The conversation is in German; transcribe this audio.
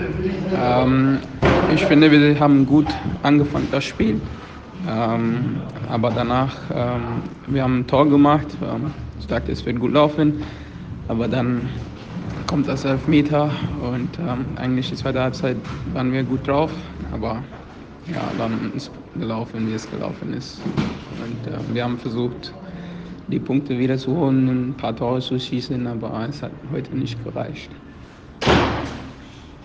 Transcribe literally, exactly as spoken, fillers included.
Ähm, Ich finde, wir haben gut angefangen, das Spiel. Ähm, aber danach, ähm, wir haben ein Tor gemacht. Ähm, ich dachte, es wird gut laufen. Aber dann kommt das Elfmeter und ähm, eigentlich die zweite Halbzeit waren wir gut drauf. Aber ja, dann ist gelaufen, wie es gelaufen ist. Und äh, wir haben versucht, die Punkte wieder zu holen, ein paar Tore zu schießen, aber es hat heute nicht gereicht.